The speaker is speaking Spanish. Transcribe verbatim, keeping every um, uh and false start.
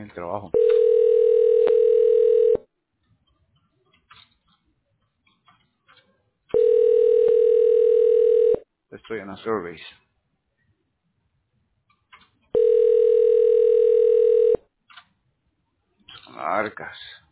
el trabajo. Estoy en las surveys. Son largas.